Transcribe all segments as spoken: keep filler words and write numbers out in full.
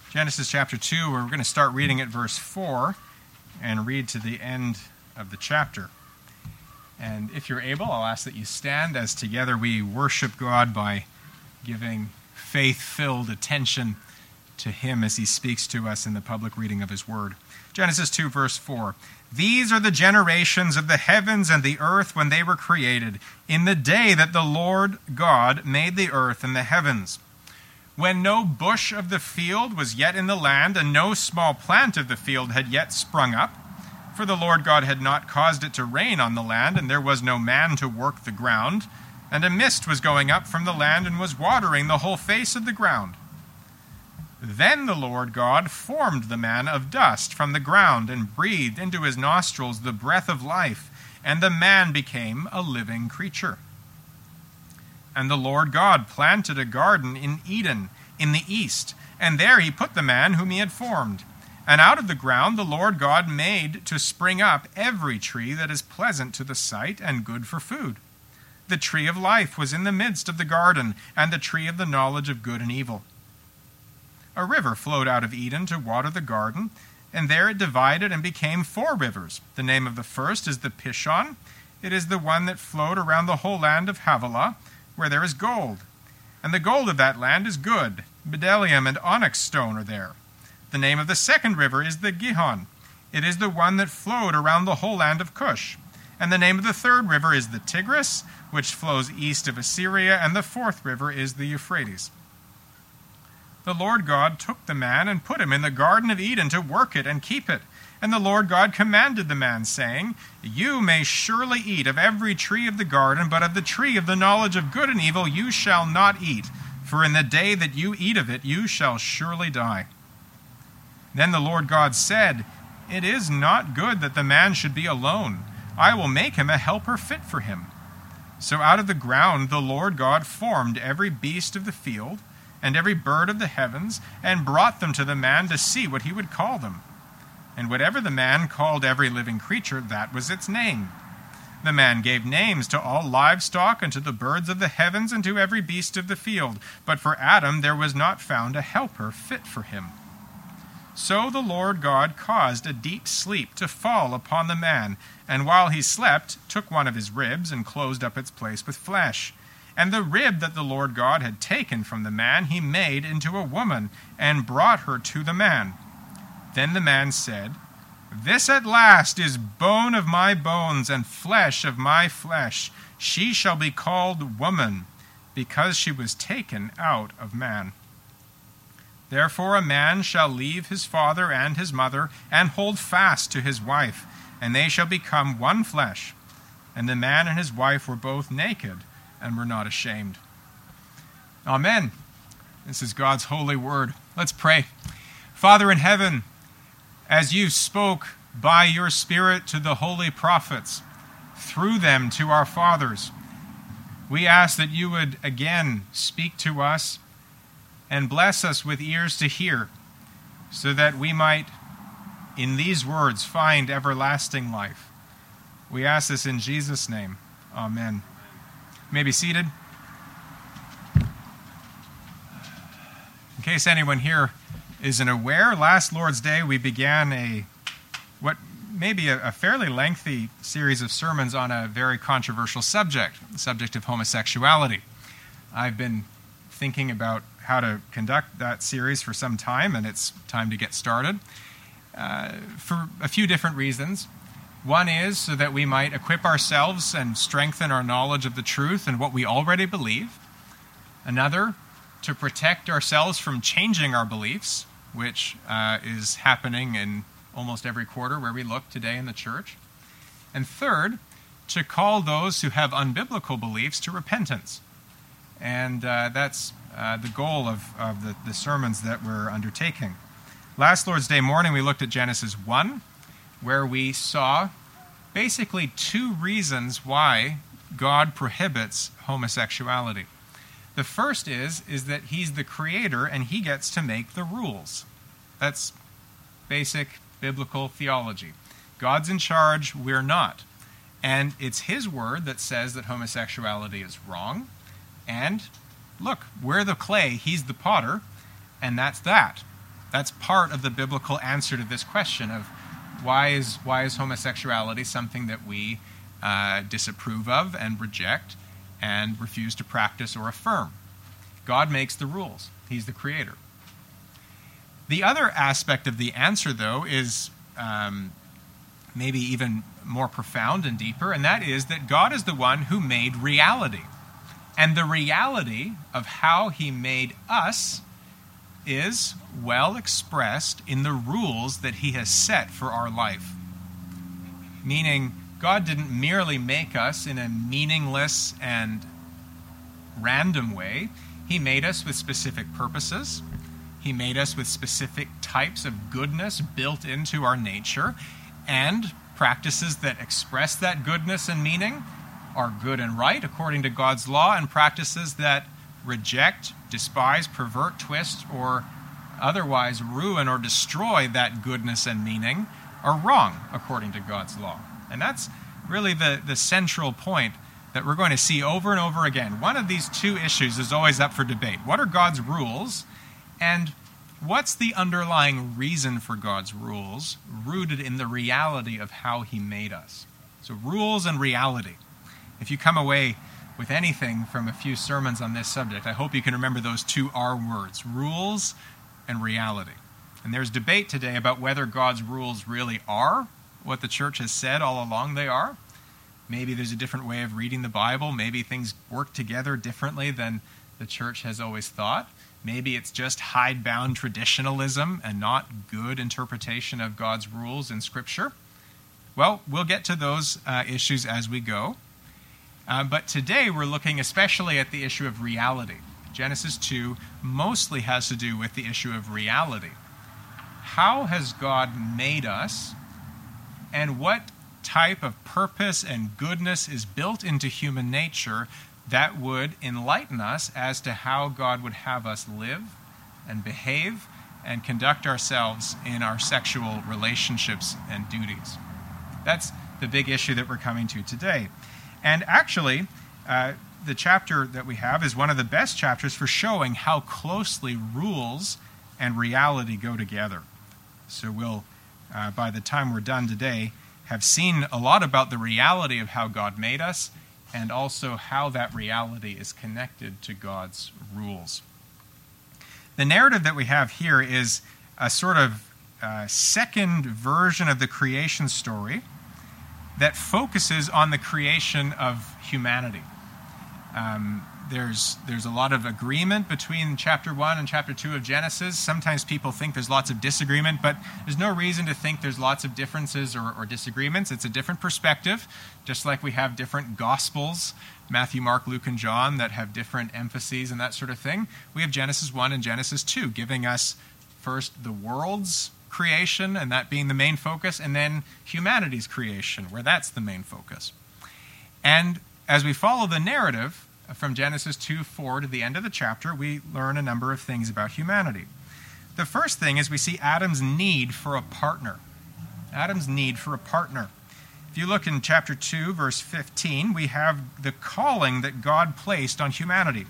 Genesis chapter two, we're going to start reading at verse four and read to the end of the chapter. And if you're able, I'll ask that you stand as together we worship God by giving faith-filled attention to Him as He speaks to us in the public reading of His Word. Genesis two, verse four. These are the generations of the heavens and the earth when they were created, in the day that the Lord God made the earth and the heavens. When no bush of the field was yet in the land, and no small plant of the field had yet sprung up, for the Lord God had not caused it to rain on the land, and there was no man to work the ground, and a mist was going up from the land and was watering the whole face of the ground. Then the Lord God formed the man of dust from the ground and breathed into his nostrils the breath of life, and the man became a living creature. And the Lord God planted a garden in Eden in the east, and there he put the man whom he had formed. And out of the ground the Lord God made to spring up every tree that is pleasant to the sight and good for food. The tree of life was in the midst of the garden, and the tree of the knowledge of good and evil. A river flowed out of Eden to water the garden, and there it divided and became four rivers. The name of the first is the Pishon. It is the one that flowed around the whole land of Havilah, where there is gold. And the gold of that land is good. Bdellium and onyx stone are there. The name of the second river is the Gihon. It is the one that flowed around the whole land of Cush. And the name of the third river is the Tigris, which flows east of Assyria, and the fourth river is the Euphrates. The Lord God took the man and put him in the Garden of Eden to work it and keep it. And the Lord God commanded the man, saying, You may surely eat of every tree of the garden, but of the tree of the knowledge of good and evil you shall not eat, for in the day that you eat of it you shall surely die. Then the Lord God said, It is not good that the man should be alone. I will make him a helper fit for him. So out of the ground the Lord God formed every beast of the field, and every bird of the heavens, and brought them to the man to see what he would call them. And whatever the man called every living creature, that was its name. The man gave names to all livestock, and to the birds of the heavens, and to every beast of the field. But for Adam there was not found a helper fit for him. So the Lord God caused a deep sleep to fall upon the man, and while he slept, took one of his ribs, and closed up its place with flesh. And the rib that the Lord God had taken from the man he made into a woman, and brought her to the man. Then the man said, This at last is bone of my bones, and flesh of my flesh. She shall be called woman, because she was taken out of man. Therefore a man shall leave his father and his mother, and hold fast to his wife, and they shall become one flesh. And the man and his wife were both naked, and were not ashamed. Amen. This is God's holy word. Let's pray. Father in heaven, as you spoke by your Spirit to the holy prophets, through them to our fathers, we ask that you would again speak to us and bless us with ears to hear, so that we might, in these words, find everlasting life. We ask this in Jesus' name. Amen. You may be seated. In case anyone here isn't aware, last Lord's Day we began a what may be a, a fairly lengthy series of sermons on a very controversial subject, the subject of homosexuality. I've been thinking about how to conduct that series for some time, and it's time to get started uh, for a few different reasons. One is so that we might equip ourselves and strengthen our knowledge of the truth and what we already believe. Another, to protect ourselves from changing our beliefs, which uh, is happening in almost every quarter where we look today in the church. And third, to call those who have unbiblical beliefs to repentance. And uh, that's uh, the goal of, of the, the sermons that we're undertaking. Last Lord's Day morning we looked at Genesis one, where we saw basically two reasons why God prohibits homosexuality. The first is, is that he's the creator and he gets to make the rules. That's basic biblical theology. God's in charge, we're not. And it's his word that says that homosexuality is wrong. And look, we're the clay, he's the potter, and that's that. That's part of the biblical answer to this question of why is, why is homosexuality something that we uh, disapprove of and reject and refuse to practice or affirm. God makes the rules. He's the creator. The other aspect of the answer, though, is um, maybe even more profound and deeper, and that is that God is the one who made reality. And the reality of how he made us is well expressed in the rules that he has set for our life. Meaning, God didn't merely make us in a meaningless and random way. He made us with specific purposes. He made us with specific types of goodness built into our nature, and practices that express that goodness and meaning are good and right according to God's law, and practices that reject, despise, pervert, twist, or otherwise ruin or destroy that goodness and meaning are wrong according to God's law. And that's really the, the central point that we're going to see over and over again. One of these two issues is always up for debate. What are God's rules, and what's the underlying reason for God's rules rooted in the reality of how he made us? So rules and reality. If you come away with anything from a few sermons on this subject, I hope you can remember those two R words, rules and reality. And there's debate today about whether God's rules really are what the church has said all along they are. Maybe there's a different way of reading the Bible. Maybe things work together differently than the church has always thought. Maybe it's just hidebound traditionalism and not good interpretation of God's rules in Scripture. Well, we'll get to those uh, issues as we go. Uh, but today we're looking especially at the issue of reality. Genesis two mostly has to do with the issue of reality. How has God made us, and what type of purpose and goodness is built into human nature that would enlighten us as to how God would have us live and behave and conduct ourselves in our sexual relationships and duties? That's the big issue that we're coming to today. And actually, uh, the chapter that we have is one of the best chapters for showing how closely rules and reality go together. So we'll, uh, by the time we're done today, have seen a lot about the reality of how God made us, and also how that reality is connected to God's rules. The narrative that we have here is a sort of uh, second version of the creation story that focuses on the creation of humanity. Um, there's there's a lot of agreement between chapter one and chapter two of Genesis. Sometimes people think there's lots of disagreement, but there's no reason to think there's lots of differences or, or disagreements. It's a different perspective, just like we have different gospels, Matthew, Mark, Luke, and John, that have different emphases and that sort of thing. We have Genesis one and Genesis two, giving us first the world's creation, and that being the main focus, and then humanity's creation, where that's the main focus. And as we follow the narrative from Genesis two four to the end of the chapter, we learn a number of things about humanity. The first thing is we see Adam's need for a partner. Adam's need for a partner. If you look in chapter two, verse fifteen, we have the calling that God placed on humanity.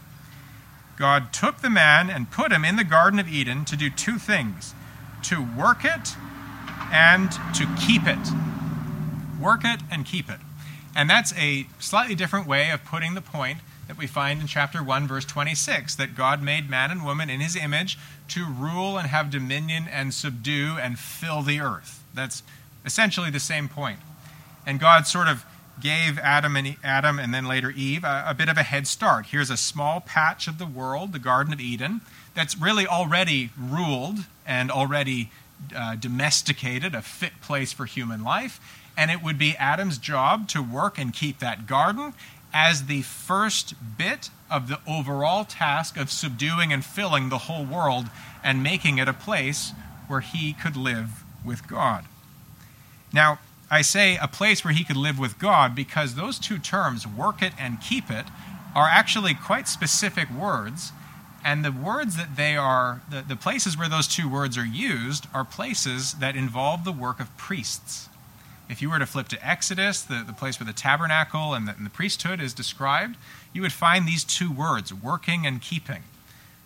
God took the man and put him in the Garden of Eden to do two things: to work it and to keep it. Work it and keep it. And that's a slightly different way of putting the point that we find in chapter one, verse twenty-six, that God made man and woman in his image to rule and have dominion and subdue and fill the earth. That's essentially the same point. And God sort of gave Adam and Adam and then later Eve a, a bit of a head start. Here's a small patch of the world, the Garden of Eden, that's really already ruled and already uh, domesticated, a fit place for human life. And it would be Adam's job to work and keep that garden as the first bit of the overall task of subduing and filling the whole world and making it a place where he could live with God. Now, I say a place where he could live with God because those two terms, work it and keep it, are actually quite specific words. And the words that they are, the, the places where those two words are used are places that involve the work of priests. If you were to flip to Exodus, the, the place where the tabernacle and the, and the priesthood is described, you would find these two words, working and keeping.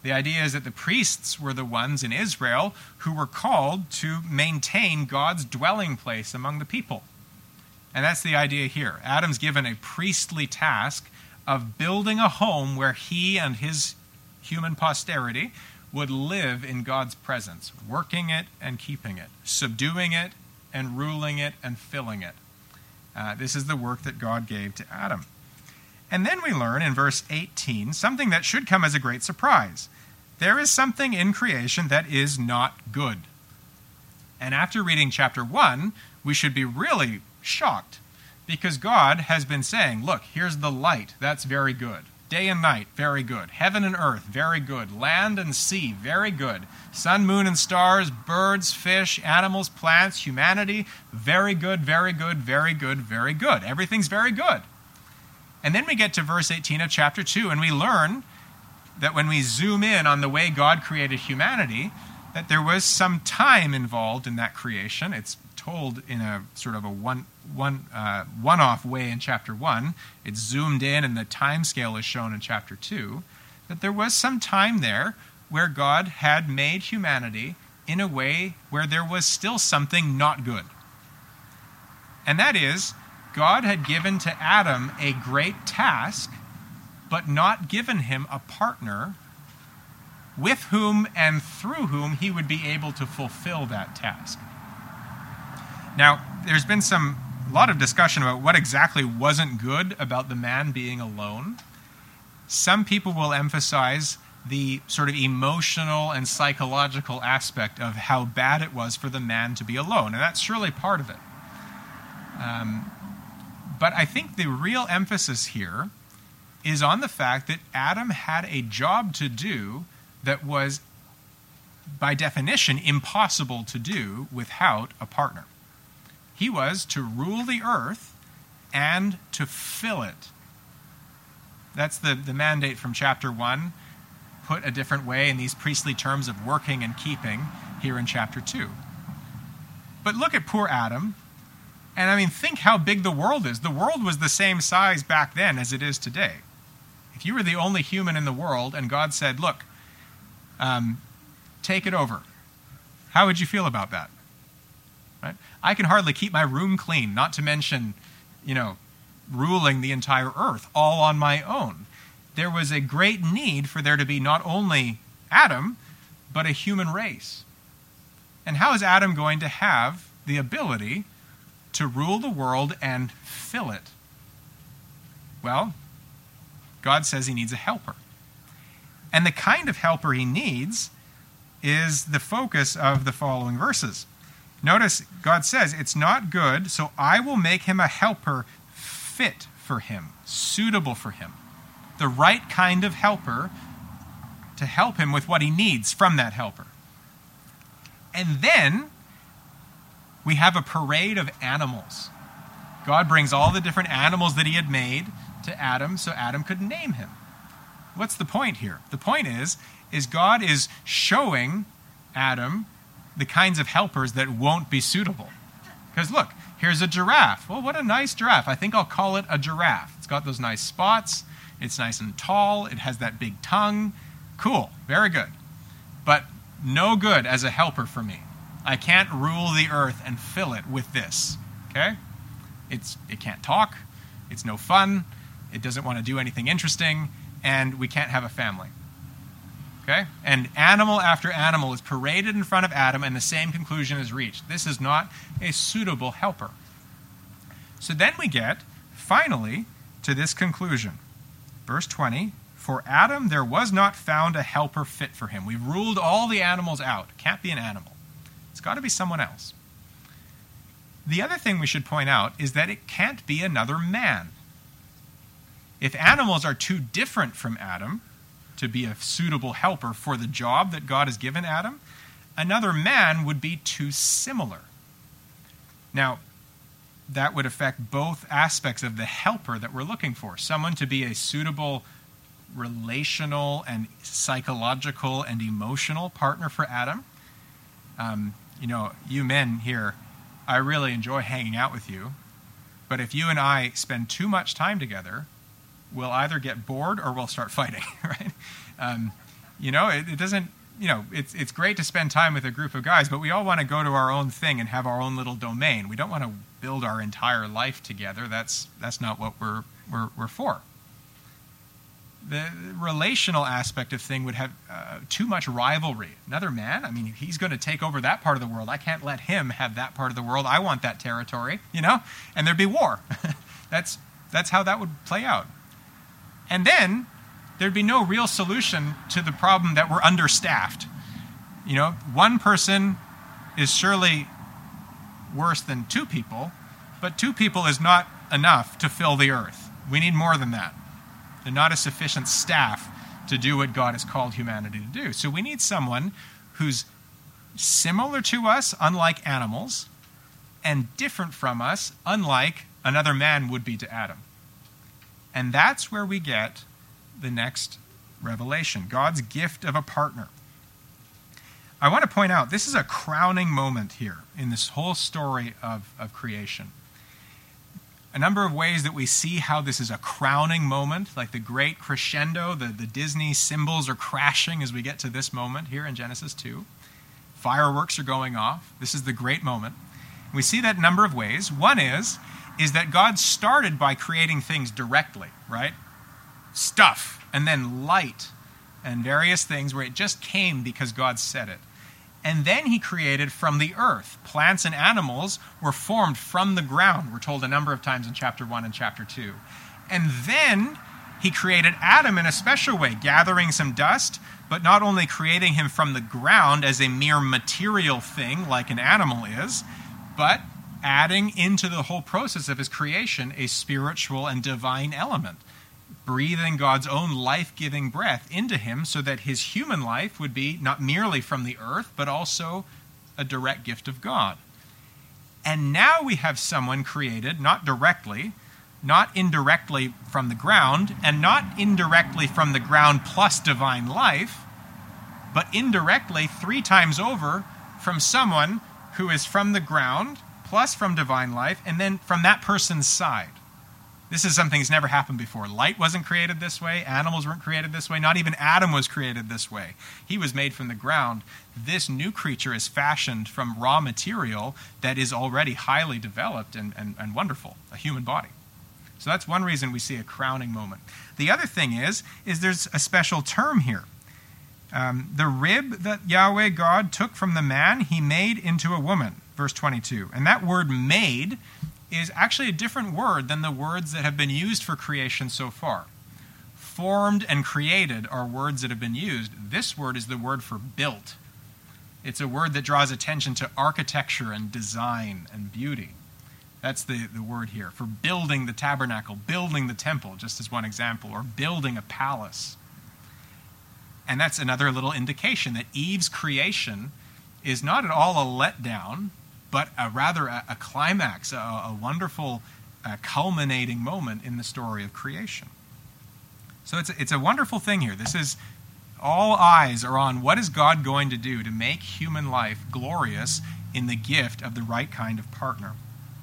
The idea is that the priests were the ones in Israel who were called to maintain God's dwelling place among the people. And that's the idea here. Adam's given a priestly task of building a home where he and his human posterity would live in God's presence, working it and keeping it, subduing it and ruling it and filling it. Uh, this is the work that God gave to Adam. And then we learn in verse eighteen something that should come as a great surprise. There is something in creation that is not good. And after reading chapter one, we should be really shocked, because God has been saying, look, here's the light, that's very good. Day and night, very good. Heaven and earth, very good. Land and sea, very good. Sun, moon, and stars, birds, fish, animals, plants, humanity, very good, very good, very good, very good. Everything's very good. And then we get to verse eighteen of chapter two, and we learn that when we zoom in on the way God created humanity, that there was some time involved in that creation. It's told in a sort of a one one uh, one-off way in chapter one. It's zoomed in, and the time scale is shown in chapter two. That there was some time there where God had made humanity in a way where there was still something not good. And that is, God had given to Adam a great task, but not given him a partner with whom and through whom he would be able to fulfill that task. Now, there's been some a lot of discussion about what exactly wasn't good about the man being alone. Some people will emphasize the sort of emotional and psychological aspect of how bad it was for the man to be alone, and that's surely part of it. Um, but I think the real emphasis here is on the fact that Adam had a job to do that was, by definition, impossible to do without a partner. He was to rule the earth and to fill it. That's the, the mandate from chapter one, put a different way in these priestly terms of working and keeping here in chapter two. But look at poor Adam. And I mean, think how big the world is. The world was the same size back then as it is today. If you were the only human in the world and God said, look, um, take it over, how would you feel about that? Right? I can hardly keep my room clean, not to mention, you know, ruling the entire earth all on my own. There was a great need for there to be not only Adam, but a human race. And how is Adam going to have the ability to rule the world and fill it? Well, God says he needs a helper. And the kind of helper he needs is the focus of the following verses. Notice God says, it's not good, so I will make him a helper fit for him, suitable for him. The right kind of helper to help him with what he needs from that helper. And then we have a parade of animals. God brings all the different animals that he had made to Adam so Adam could name him. What's the point here? The point is, is God is showing Adam the kinds of helpers that won't be suitable. Because look, here's a giraffe. Well, what a nice giraffe. I think I'll call it a giraffe. It's got those nice spots. It's nice and tall. It has that big tongue. Cool. Very good. But no good as a helper for me. I can't rule the earth and fill it with this. Okay? It's it can't talk. It's no fun. It doesn't want to do anything interesting. And we can't have a family. Okay? And animal after animal is paraded in front of Adam, and the same conclusion is reached. This is not a suitable helper. So then we get, finally, to this conclusion. Verse twenty, for Adam there was not found a helper fit for him. We've ruled all the animals out. It can't be an animal. It's got to be someone else. The other thing we should point out is that it can't be another man. If animals are too different from Adam to be a suitable helper for the job that God has given Adam, another man would be too similar. Now, that would affect both aspects of the helper that we're looking for. Someone to be a suitable relational and psychological and emotional partner for Adam. Um, you know, you men here, I really enjoy hanging out with you. But if you and I spend too much time together, we'll either get bored or we'll start fighting, right? Um, You know, it, it doesn't, you know, it's it's great to spend time with a group of guys, but we all want to go to our own thing and have our own little domain. We don't want to build our entire life together. That's that's not what we're we're, we're for. The relational aspect of thing would have uh, too much rivalry. Another man, I mean, he's going to take over that part of the world. I can't let him have that part of the world. I want that territory, you know? And there'd be war. that's that's how that would play out. And then there'd be no real solution to the problem that we're understaffed. You know, one person is surely worse than two people, but two people is not enough to fill the earth. We need more than that. They're not a sufficient staff to do what God has called humanity to do. So we need someone who's similar to us, unlike animals, and different from us, unlike another man would be to Adam. And that's where we get the next revelation, God's gift of a partner. I want to point out, this is a crowning moment here in this whole story of, of creation. A number of ways that we see how this is a crowning moment, like the great crescendo, the, the Disney cymbals are crashing as we get to this moment here in Genesis two. Fireworks are going off. This is the great moment. We see that a number of ways. One is, is that God started by creating things directly, right? Stuff, and then light, and various things where it just came because God said it. And then he created from the earth. Plants and animals were formed from the ground, we're told a number of times in chapter one and chapter two. And then he created Adam in a special way, gathering some dust, but not only creating him from the ground as a mere material thing like an animal is, but adding into the whole process of his creation a spiritual and divine element, breathing God's own life-giving breath into him so that his human life would be not merely from the earth, but also a direct gift of God. And now we have someone created, not directly, not indirectly from the ground, and not indirectly from the ground plus divine life, but indirectly three times over from someone who is from the ground plus from divine life, and then from that person's side. This is something that's never happened before. Light wasn't created this way. Animals weren't created this way. Not even Adam was created this way. He was made from the ground. This new creature is fashioned from raw material that is already highly developed and, and, and wonderful, a human body. So that's one reason we see a crowning moment. The other thing is, is there's a special term here. Um, the rib that Yahweh God took from the man, he made into a woman, verse twenty-two. And that word made is actually a different word than the words that have been used for creation so far. Formed and created are words that have been used. This word is the word for built. It's a word that draws attention to architecture and design and beauty. That's the, the word here, for building the tabernacle, building the temple, just as one example, or building a palace. And that's another little indication that Eve's creation is not at all a letdown, but a rather a, a climax, a, a wonderful uh, culminating moment in the story of creation. So it's a, it's a wonderful thing here. This is, all eyes are on what is God going to do to make human life glorious in the gift of the right kind of partner.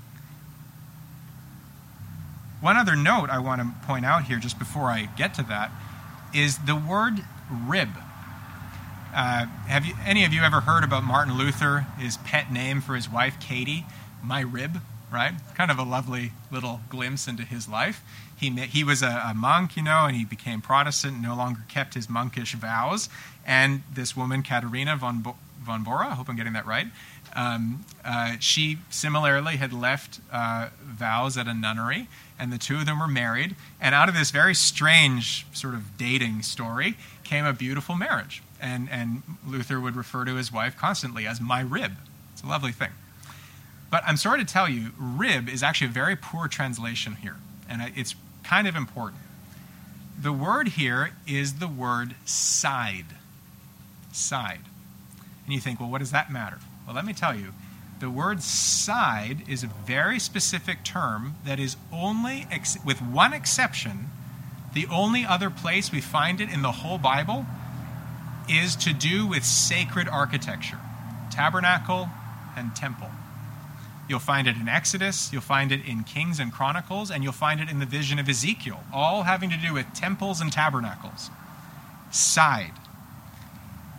One other note I want to point out here just before I get to that is the word rib. Uh, have you, any of you ever heard about Martin Luther, his pet name for his wife, Katie? My rib, right? Kind of a lovely little glimpse into his life. He he was a, a monk, you know, and he became Protestant and no longer kept his monkish vows. And this woman, Katerina von, Bo- von Bora, I hope I'm getting that right, um, uh, she similarly had left uh, vows at a nunnery, and the two of them were married. And out of this very strange sort of dating story came a beautiful marriage. And, and Luther would refer to his wife constantly as my rib. It's a lovely thing. But I'm sorry to tell you, rib is actually a very poor translation here. And it's kind of important. The word here is the word side. Side. And you think, well, what does that matter? Well, let me tell you. The word side is a very specific term that is only, ex- with one exception, the only other place we find it in the whole Bible is to do with sacred architecture, tabernacle and temple. You'll find it in Exodus, you'll find it in Kings and Chronicles, and you'll find it in the vision of Ezekiel, all having to do with temples and tabernacles. Side.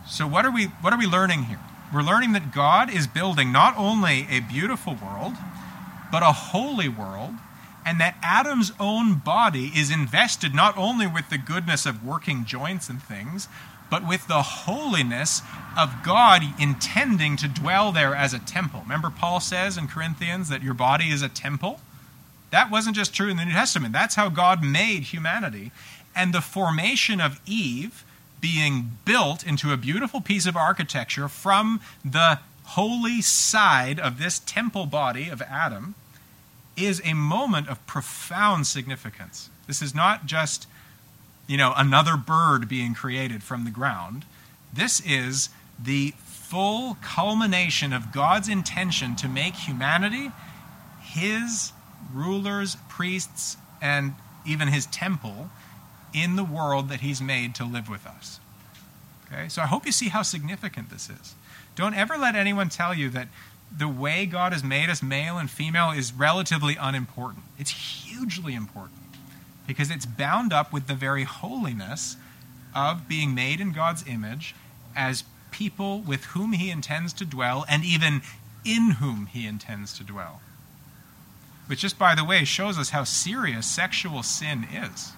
So what are we what are we learning here? We're learning that God is building not only a beautiful world, but a holy world, and that Adam's own body is invested not only with the goodness of working joints and things, but with the holiness of God intending to dwell there as a temple. Remember Paul says in Corinthians that your body is a temple? That wasn't just true in the New Testament. That's how God made humanity. And the formation of Eve being built into a beautiful piece of architecture from the holy side of this temple body of Adam is a moment of profound significance. This is not just, you know, another bird being created from the ground. This is the full culmination of God's intention to make humanity his rulers, priests, and even his temple in the world that he's made to live with us. Okay? So I hope you see how significant this is. Don't ever let anyone tell you that the way God has made us, male and female, is relatively unimportant. It's hugely important because it's bound up with the very holiness of being made in God's image as people with whom he intends to dwell and even in whom he intends to dwell. Which just, by the way, shows us how serious sexual sin is.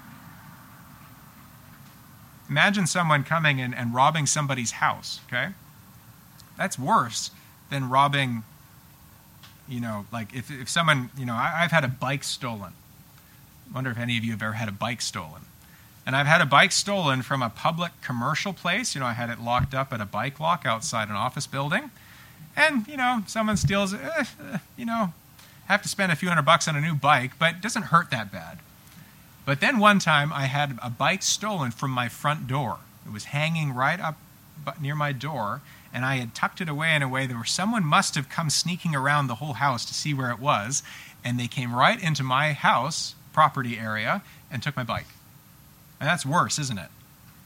Imagine someone coming in and robbing somebody's house, okay? That's worse than robbing, you know, like if, if someone, you know, I, I've had a bike stolen. I wonder if any of you have ever had a bike stolen. And I've had a bike stolen from a public commercial place. You know, I had it locked up at a bike lock outside an office building. And, you know, someone steals it, eh, eh, you know, have to spend a few hundred bucks on a new bike, but it doesn't hurt that bad. But then one time I had a bike stolen from my front door. It was hanging right up near my door, and I had tucked it away in a way that where someone must have come sneaking around the whole house to see where it was, and they came right into my house property area and took my bike. And that's worse, isn't it?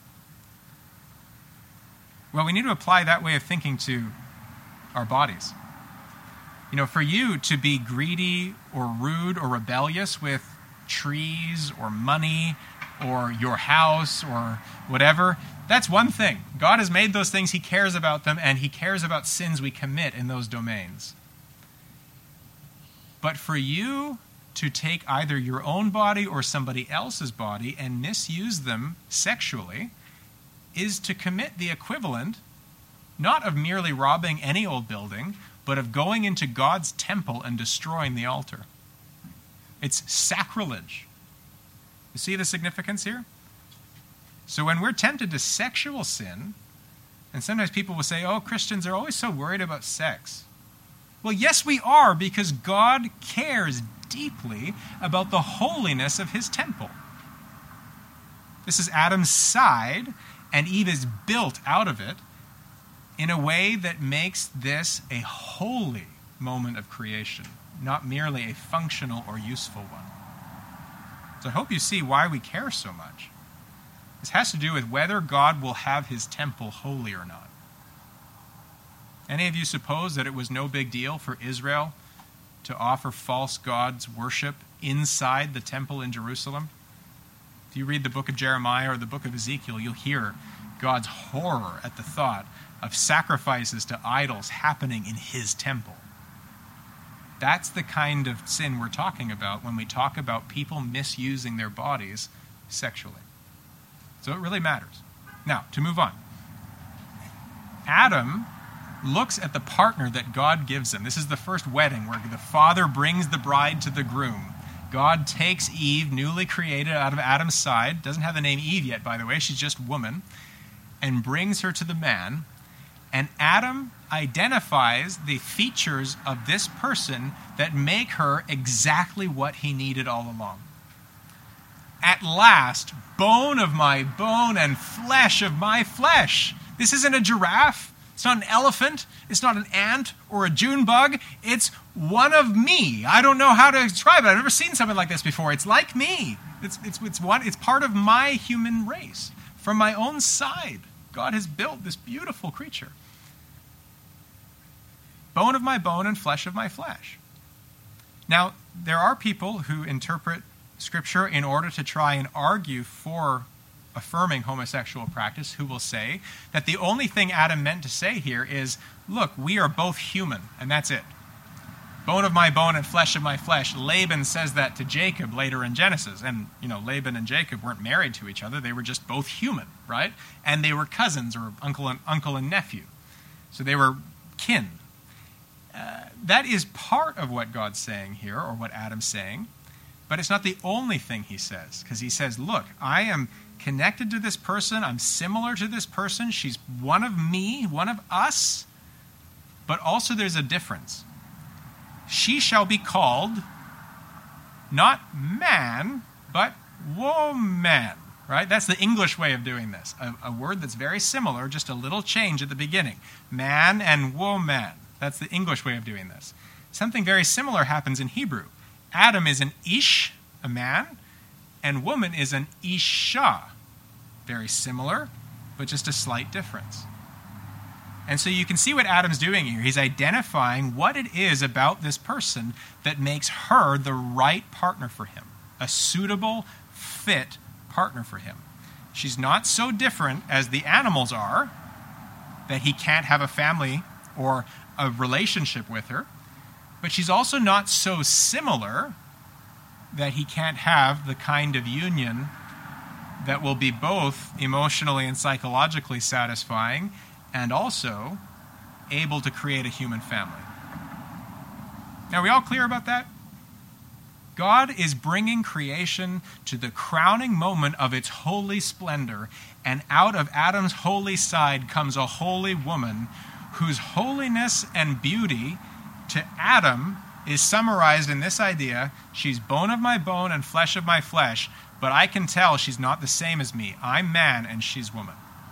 Well, we need to apply that way of thinking to our bodies. You know, for you to be greedy or rude or rebellious with trees or money or your house or whatever, that's one thing. God has made those things. He cares about them, and he cares about sins we commit in those domains. But for you to take either your own body or somebody else's body and misuse them sexually is to commit the equivalent, not of merely robbing any old building, but of going into God's temple and destroying the altar. It's sacrilege. You see the significance here? So when we're tempted to sexual sin, and sometimes people will say, oh, Christians are always so worried about sex. Well, yes, we are, because God cares deeply about the holiness of his temple. This is Adam's side, and Eve is built out of it in a way that makes this a holy moment of creation, not merely a functional or useful one. So I hope you see why we care so much. This has to do with whether God will have his temple holy or not. Any of you suppose that it was no big deal for Israel to offer false gods worship inside the temple in Jerusalem? If you read the book of Jeremiah or the book of Ezekiel, you'll hear God's horror at the thought of sacrifices to idols happening in his temple. That's the kind of sin we're talking about when we talk about people misusing their bodies sexually. So it really matters. Now, to move on. Adam looks at the partner that God gives him. This is the first wedding where the father brings the bride to the groom. God takes Eve, newly created out of Adam's side, doesn't have the name Eve yet, by the way, she's just woman, and brings her to the man. And Adam identifies the features of this person that make her exactly what he needed all along. At last, bone of my bone and flesh of my flesh. This isn't a giraffe. It's not an elephant. It's not an ant or a June bug. It's one of me. I don't know how to describe it. I've never seen something like this before. It's like me. It's, it's, it's, one, it's part of my human race. From my own side, God has built this beautiful creature. Bone of my bone and flesh of my flesh. Now, there are people who interpret Scripture in order to try and argue for affirming homosexual practice who will say that the only thing Adam meant to say here is, look, we are both human, and that's it. Bone of my bone and flesh of my flesh. Laban says that to Jacob later in Genesis. And, you know, Laban and Jacob weren't married to each other. They were just both human, right? And they were cousins, or uncle and, uncle and nephew. So they were kin. Uh, that is part of what God's saying here, or what Adam's saying. But it's not the only thing he says. Because he says, look, I am connected to this person. I'm similar to this person. She's one of me, one of us. But also there's a difference. She shall be called not man, but woman, right? That's the English way of doing this. A, a word that's very similar, just a little change at the beginning. Man and woman. That's the English way of doing this. Something very similar happens in Hebrew. Adam is an ish, a man, and woman is an isha. Very similar, but just a slight difference. And so you can see what Adam's doing here. He's identifying what it is about this person that makes her the right partner for him, a suitable, fit partner for him. She's not so different as the animals are, that he can't have a family or a relationship with her, but she's also not so similar that he can't have the kind of union that will be both emotionally and psychologically satisfying and also able to create a human family. Now, are we all clear about that? God is bringing creation to the crowning moment of its holy splendor, and out of Adam's holy side comes a holy woman whose holiness and beauty to Adam is summarized in this idea: she's bone of my bone and flesh of my flesh, but I can tell she's not the same as me. I'm man and she's woman.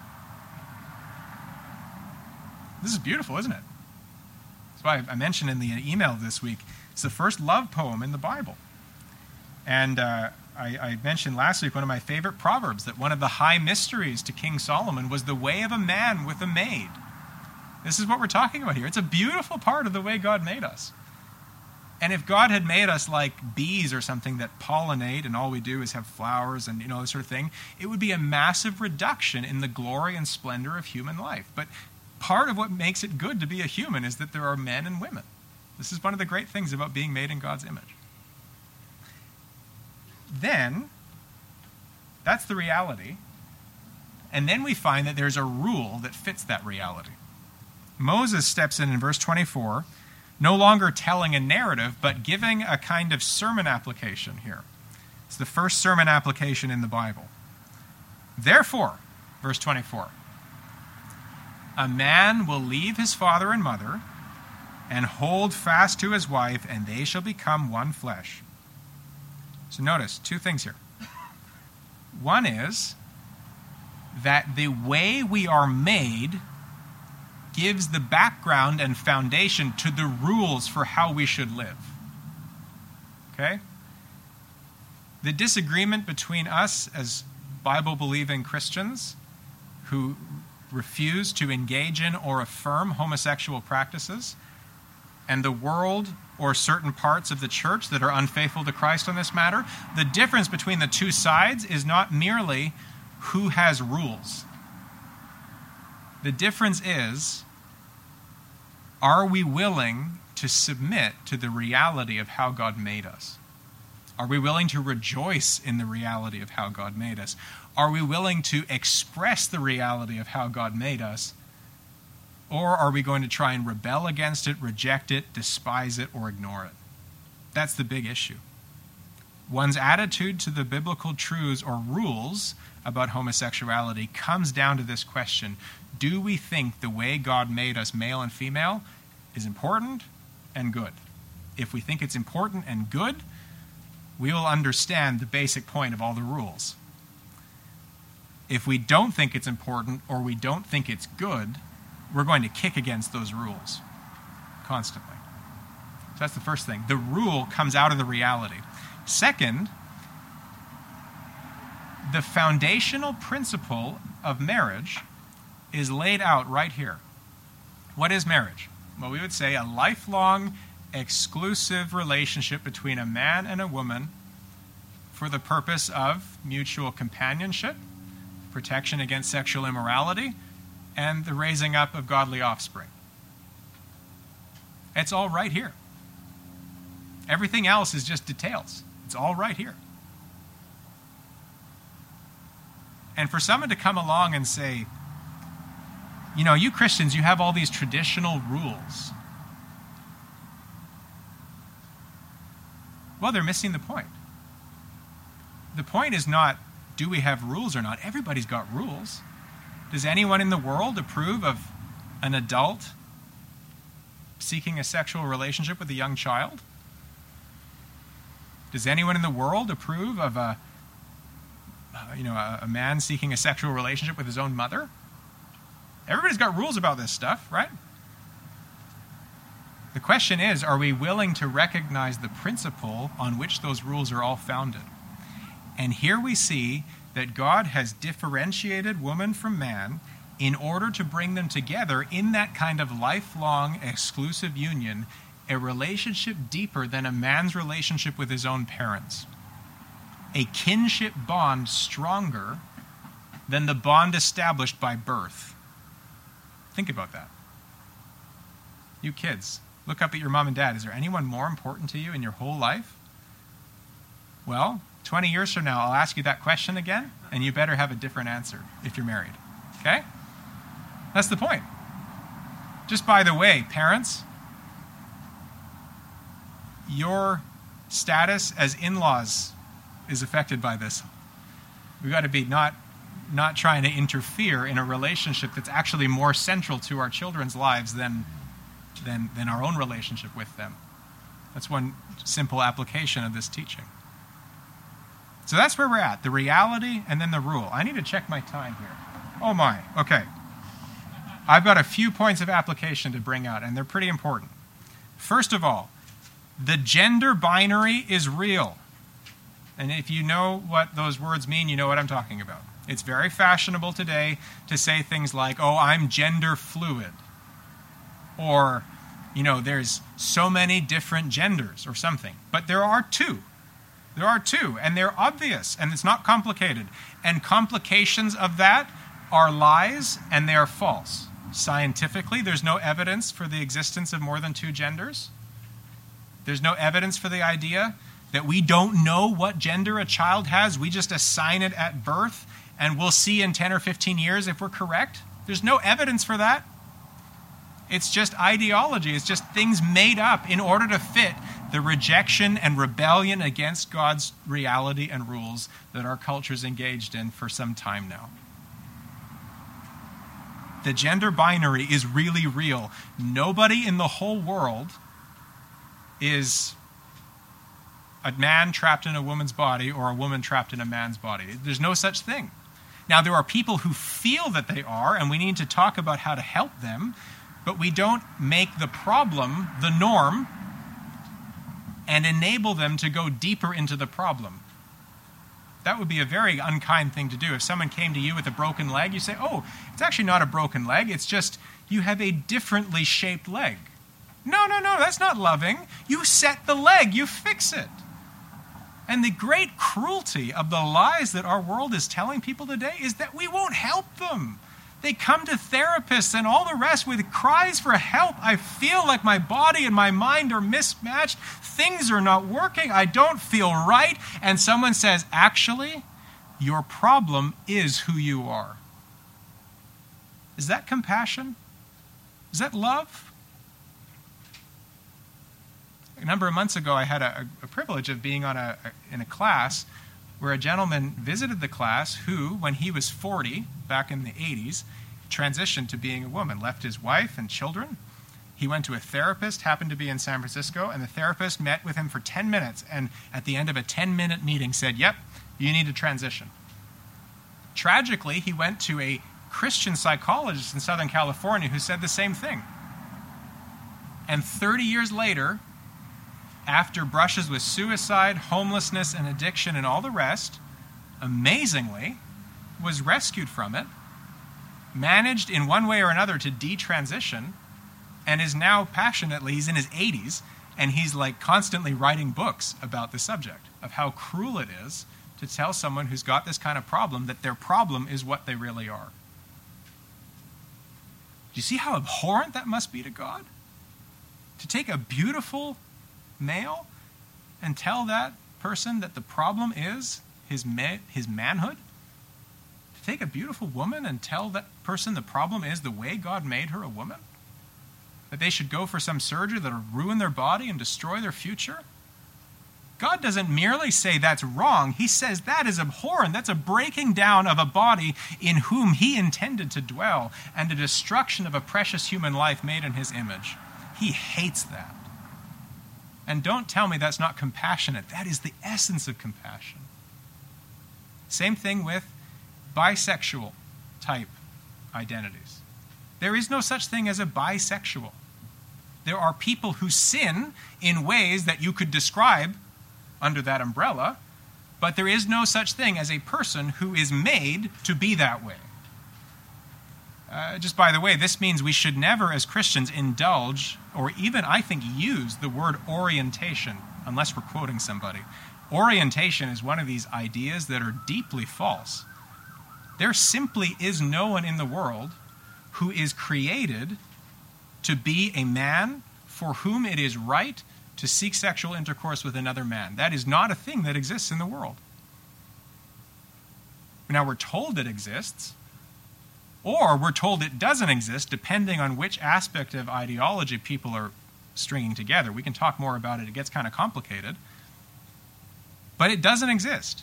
This is beautiful, isn't it? That's why I mentioned in the email this week, it's the first love poem in the Bible. And uh, I, I mentioned last week one of my favorite proverbs, that one of the high mysteries to King Solomon was the way of a man with a maid. This is what we're talking about here. It's a beautiful part of the way God made us. And if God had made us like bees or something that pollinate and all we do is have flowers and, you know, this sort of thing, it would be a massive reduction in the glory and splendor of human life. But part of what makes it good to be a human is that there are men and women. This is one of the great things about being made in God's image. Then, that's the reality. And then we find that there's a rule that fits that reality. Moses steps in in verse twenty-four, no longer telling a narrative, but giving a kind of sermon application here. It's the first sermon application in the Bible. Therefore, verse twenty-four, a man will leave his father and mother and hold fast to his wife, and they shall become one flesh. So notice two things here. One is that the way we are made gives the background and foundation to the rules for how we should live. Okay? The disagreement between us as Bible-believing Christians who refuse to engage in or affirm homosexual practices, and the world or certain parts of the church that are unfaithful to Christ on this matter, the difference between the two sides is not merely who has rules. The difference is, are we willing to submit to the reality of how God made us? Are we willing to rejoice in the reality of how God made us? Are we willing to express the reality of how God made us? Or are we going to try and rebel against it, reject it, despise it, or ignore it? That's the big issue. One's attitude to the biblical truths or rules about homosexuality comes down to this question: do we think the way God made us, male and female, is important and good? If we think it's important and good, we will understand the basic point of all the rules. If we don't think it's important or we don't think it's good, we're going to kick against those rules constantly. So that's the first thing. The rule comes out of the reality. Second, the foundational principle of marriage is laid out right here. What is marriage? Well, we would say a lifelong, exclusive relationship between a man and a woman for the purpose of mutual companionship, protection against sexual immorality, and the raising up of godly offspring. It's all right here. Everything else is just details. It's all right here. And for someone to come along and say, you know, you Christians, you have all these traditional rules. Well, they're missing the point. The point is not, do we have rules or not? Everybody's got rules. Does anyone in the world approve of an adult seeking a sexual relationship with a young child? Does anyone in the world approve of a, you know, a, a man seeking a sexual relationship with his own mother? Everybody's got rules about this stuff, right? The question is, are we willing to recognize the principle on which those rules are all founded? And here we see that God has differentiated woman from man in order to bring them together in that kind of lifelong exclusive union, a relationship deeper than a man's relationship with his own parents. A kinship bond stronger than the bond established by birth. Think about that. You kids, look up at your mom and dad. Is there anyone more important to you in your whole life? Well, twenty years from now, I'll ask you that question again, and you better have a different answer if you're married. Okay? That's the point. Just by the way, parents, your status as in-laws is affected by this. We've got to be not, not trying to interfere in a relationship that's actually more central to our children's lives than, than, than our own relationship with them. That's one simple application of this teaching. So that's where we're at, the reality and then the rule. I need to check my time here. Oh my, okay. I've got a few points of application to bring out, and they're pretty important. First of all, the gender binary is real. And if you know what those words mean, you know what I'm talking about. It's very fashionable today to say things like, oh, I'm gender fluid. Or, you know, there's so many different genders or something. But there are two. There are two, and they're obvious, and it's not complicated. And complications of that are lies, and they are false. Scientifically, there's no evidence for the existence of more than two genders. There's no evidence for the idea that we don't know what gender a child has. We just assign it at birth, and we'll see in ten or fifteen years if we're correct. There's no evidence for that. It's just ideology. It's just things made up in order to fit the rejection and rebellion against God's reality and rules that our culture's engaged in for some time now. The gender binary is really real. Nobody in the whole world is a man trapped in a woman's body or a woman trapped in a man's body. There's no such thing. Now, there are people who feel that they are, and we need to talk about how to help them, but we don't make the problem the norm and enable them to go deeper into the problem. That would be a very unkind thing to do. If someone came to you with a broken leg, you say, oh, it's actually not a broken leg, it's just you have a differently shaped leg. No, no, no, that's not loving. You set the leg, you fix it. And the great cruelty of the lies that our world is telling people today is that we won't help them. They come to therapists and all the rest with cries for help. I feel like my body and my mind are mismatched. Things are not working. I don't feel right. And someone says, actually, your problem is who you are. Is that compassion? Is that love? A number of months ago, I had a, a privilege of being on a, a in a class where a gentleman visited the class who, when he was forty, back in the eighties, transitioned to being a woman, left his wife and children. He went to a therapist, happened to be in San Francisco, and the therapist met with him for ten minutes, and at the end of a ten-minute meeting said, yep, you need to transition. Tragically, he went to a Christian psychologist in Southern California who said the same thing. And thirty years later, after brushes with suicide, homelessness, and addiction, and all the rest, amazingly, was rescued from it, managed in one way or another to detransition, and is now passionately, he's in his eighties, and he's like constantly writing books about the subject of how cruel it is to tell someone who's got this kind of problem that their problem is what they really are? Do you see how abhorrent that must be to God? To take a beautiful male and tell that person that the problem is his ma- his manhood? To take a beautiful woman and tell that person the problem is the way God made her a woman? That they should go for some surgery that'll ruin their body and destroy their future? God doesn't merely say that's wrong. He says that is abhorrent. That's a breaking down of a body in whom he intended to dwell and a destruction of a precious human life made in his image. He hates that. And don't tell me that's not compassionate. That is the essence of compassion. Same thing with bisexual type identities. There is no such thing as a bisexual. There are people who sin in ways that you could describe under that umbrella, but there is no such thing as a person who is made to be that way. Uh, just by the way, this means we should never, as Christians, indulge or even, I think, use the word orientation unless we're quoting somebody. Orientation is one of these ideas that are deeply false. There simply is no one in the world who is created to be a man for whom it is right to seek sexual intercourse with another man. That is not a thing that exists in the world. Now, we're told it exists, or we're told it doesn't exist, depending on which aspect of ideology people are stringing together. We can talk more about it. It gets kind of complicated. But it doesn't exist.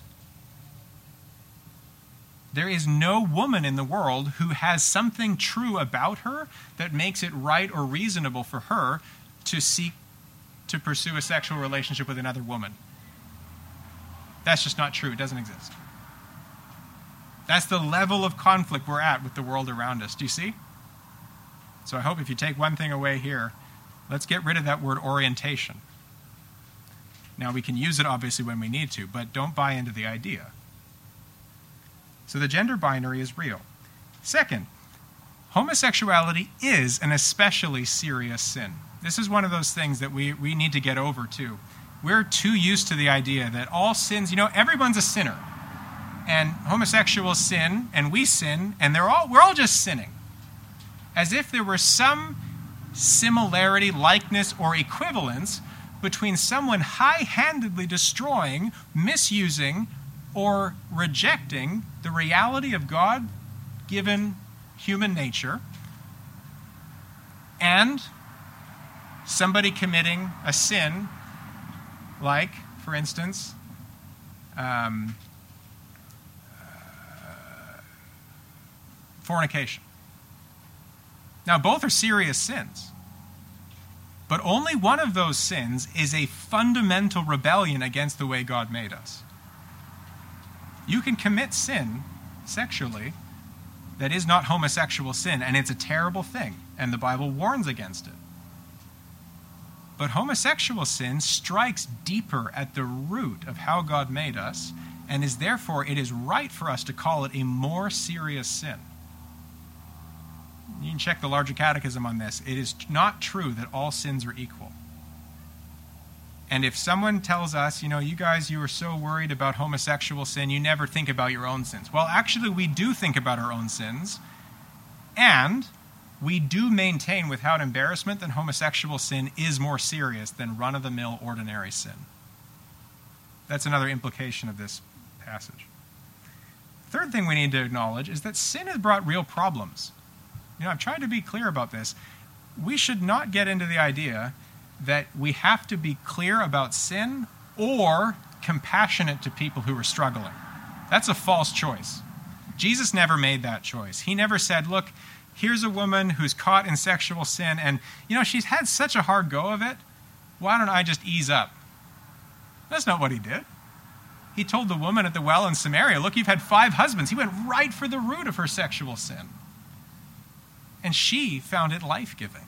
There is no woman in the world who has something true about her that makes it right or reasonable for her to seek to pursue a sexual relationship with another woman. That's just not true. It doesn't exist. That's the level of conflict we're at with the world around us. Do you see? So I hope if you take one thing away here, let's get rid of that word orientation. Now, we can use it obviously when we need to, but don't buy into the idea. So the gender binary is real. Second, homosexuality is an especially serious sin. This is one of those things that we, we need to get over too. We're too used to the idea that all sins, you know, everyone's a sinner. And homosexuals sin, and we sin, and they're all we're all just sinning. As if there were some similarity, likeness, or equivalence between someone high-handedly destroying, misusing, or rejecting the reality of God-given human nature and somebody committing a sin like, for instance, um, uh, fornication. Now, both are serious sins. But only one of those sins is a fundamental rebellion against the way God made us. You can commit sin sexually that is not homosexual sin, and it's a terrible thing, and the Bible warns against it. But homosexual sin strikes deeper at the root of how God made us, and is therefore, it is right for us to call it a more serious sin. You can check the larger catechism on this. It is not true that all sins are equal. And if someone tells us, you know, you guys, you are so worried about homosexual sin, you never think about your own sins. Well, actually, we do think about our own sins. And we do maintain without embarrassment that homosexual sin is more serious than run-of-the-mill ordinary sin. That's another implication of this passage. Third thing we need to acknowledge is that sin has brought real problems. You know, I've tried to be clear about this. We should not get into the idea that we have to be clear about sin or compassionate to people who are struggling. That's a false choice. Jesus never made that choice. He never said, look, here's a woman who's caught in sexual sin, and, you know, she's had such a hard go of it. Why don't I just ease up? That's not what he did. He told the woman at the well in Samaria, look, you've had five husbands. He went right for the root of her sexual sin. And she found it life-giving.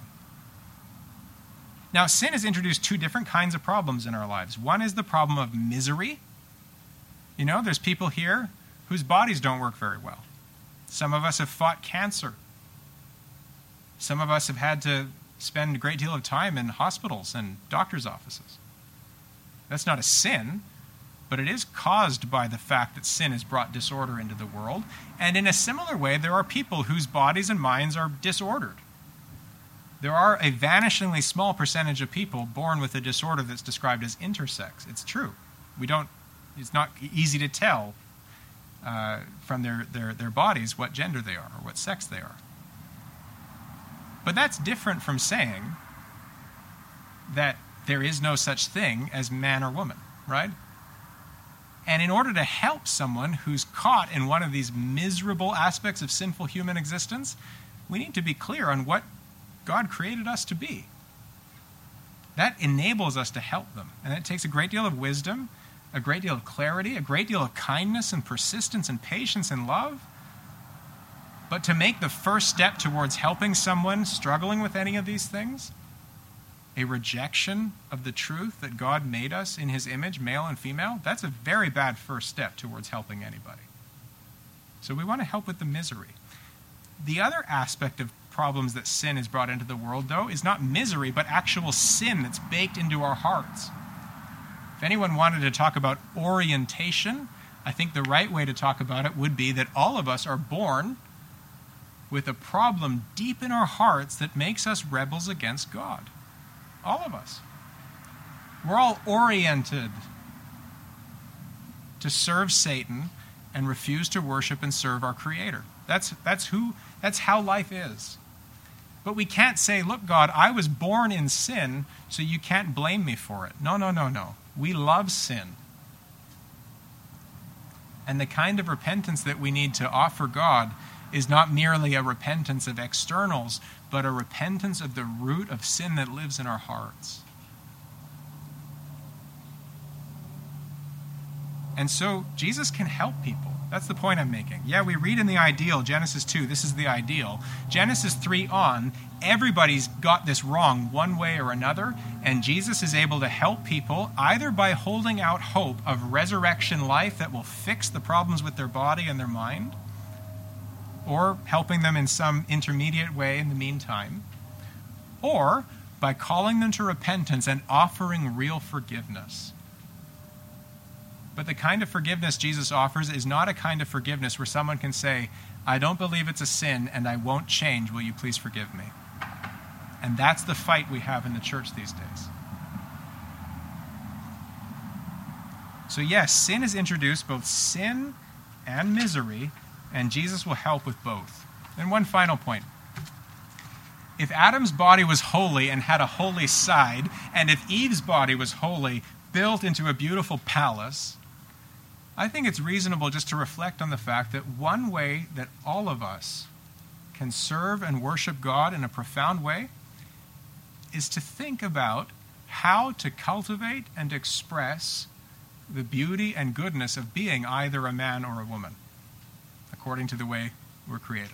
Now, sin has introduced two different kinds of problems in our lives. One is the problem of misery. You know, there's people here whose bodies don't work very well. Some of us have fought cancer. Some of us have had to spend a great deal of time in hospitals and doctors' offices. That's not a sin, but it is caused by the fact that sin has brought disorder into the world. And in a similar way, there are people whose bodies and minds are disordered. There are a vanishingly small percentage of people born with a disorder that's described as intersex. It's true. We don't, it's not easy to tell uh, from their, their, their bodies what gender they are or what sex they are. But that's different from saying that there is no such thing as man or woman, right? And in order to help someone who's caught in one of these miserable aspects of sinful human existence, we need to be clear on what God created us to be. That enables us to help them. And it takes a great deal of wisdom, a great deal of clarity, a great deal of kindness and persistence and patience and love. But to make the first step towards helping someone struggling with any of these things, a rejection of the truth that God made us in his image, male and female, that's a very bad first step towards helping anybody. So we want to help with the misery. The other aspect of problems that sin has brought into the world, though, is not misery, but actual sin that's baked into our hearts. If anyone wanted to talk about orientation, I think the right way to talk about it would be that all of us are born with a problem deep in our hearts that makes us rebels against God. All of us. We're all oriented to serve Satan and refuse to worship and serve our Creator. That's, that's who, that's how life is. But we can't say, look, God, I was born in sin, so you can't blame me for it. No, no, no, no. We love sin. And the kind of repentance that we need to offer God is not merely a repentance of externals, but a repentance of the root of sin that lives in our hearts. And so Jesus can help people. That's the point I'm making. Yeah, we read in the ideal, Genesis two, this is the ideal. Genesis three on, everybody's got this wrong one way or another, and Jesus is able to help people either by holding out hope of resurrection life that will fix the problems with their body and their mind, or helping them in some intermediate way in the meantime, or by calling them to repentance and offering real forgiveness. But the kind of forgiveness Jesus offers is not a kind of forgiveness where someone can say, I don't believe it's a sin and I won't change, will you please forgive me? And that's the fight we have in the church these days. So yes, sin has introduced both sin and misery, and Jesus will help with both. And one final point. If Adam's body was holy and had a holy side, and if Eve's body was holy, built into a beautiful palace, I think it's reasonable just to reflect on the fact that one way that all of us can serve and worship God in a profound way is to think about how to cultivate and express the beauty and goodness of being either a man or a woman, according to the way we're created.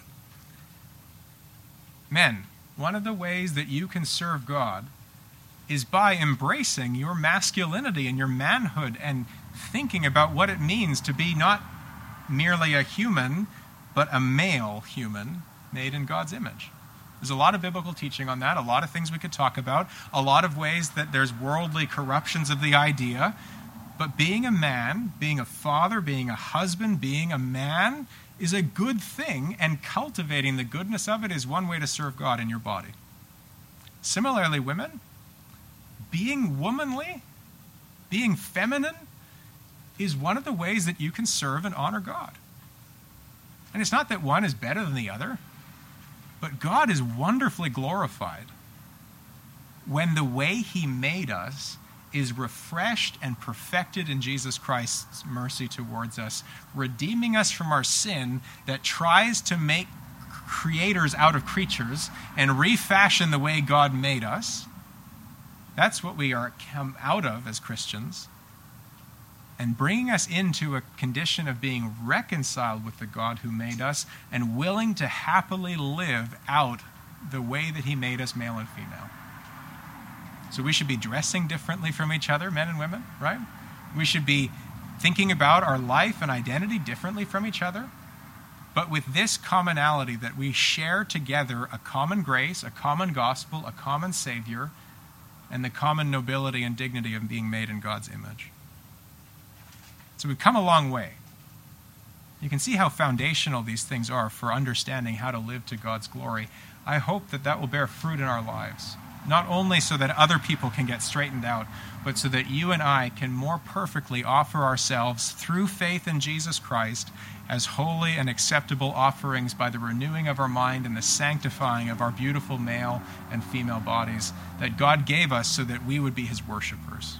Men, one of the ways that you can serve God is by embracing your masculinity and your manhood and thinking about what it means to be not merely a human, but a male human made in God's image. There's a lot of biblical teaching on that, a lot of things we could talk about, a lot of ways that there's worldly corruptions of the idea. But being a man, being a father, being a husband, being a man is a good thing, and cultivating the goodness of it is one way to serve God in your body. Similarly, women, being womanly, being feminine, is one of the ways that you can serve and honor God. And it's not that one is better than the other, but God is wonderfully glorified when the way he made us is refreshed and perfected in Jesus Christ's mercy towards us, redeeming us from our sin that tries to make creators out of creatures and refashion the way God made us. That's what we are come out of as Christians, and bringing us into a condition of being reconciled with the God who made us and willing to happily live out the way that he made us, male and female. So we should be dressing differently from each other, men and women, right? We should be thinking about our life and identity differently from each other, but with this commonality that we share together a common grace, a common gospel, a common Savior, and the common nobility and dignity of being made in God's image. So we've come a long way. You can see how foundational these things are for understanding how to live to God's glory. I hope that that will bear fruit in our lives, not only so that other people can get straightened out, but so that you and I can more perfectly offer ourselves through faith in Jesus Christ as holy and acceptable offerings by the renewing of our mind and the sanctifying of our beautiful male and female bodies that God gave us so that we would be his worshipers.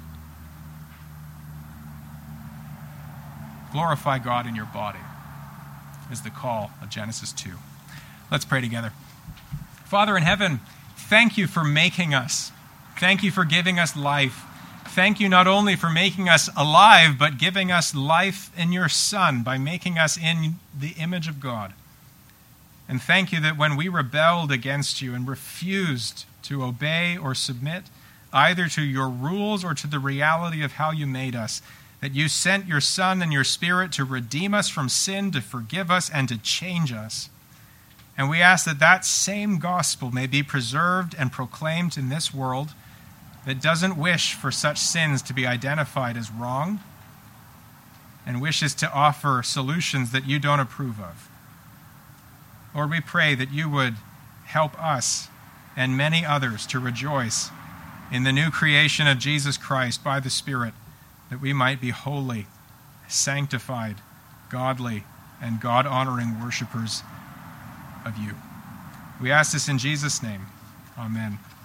Glorify God in your body is the call of Genesis two. Let's pray together. Father in heaven, thank you for making us. Thank you for giving us life. Thank you not only for making us alive, but giving us life in your Son by making us in the image of God. And thank you that when we rebelled against you and refused to obey or submit either to your rules or to the reality of how you made us, that you sent your Son and your Spirit to redeem us from sin, to forgive us, and to change us. And we ask that that same gospel may be preserved and proclaimed in this world that doesn't wish for such sins to be identified as wrong and wishes to offer solutions that you don't approve of. Lord, we pray that you would help us and many others to rejoice in the new creation of Jesus Christ by the Spirit, that we might be holy, sanctified, godly, and God-honoring worshipers of you. We ask this in Jesus' name. Amen.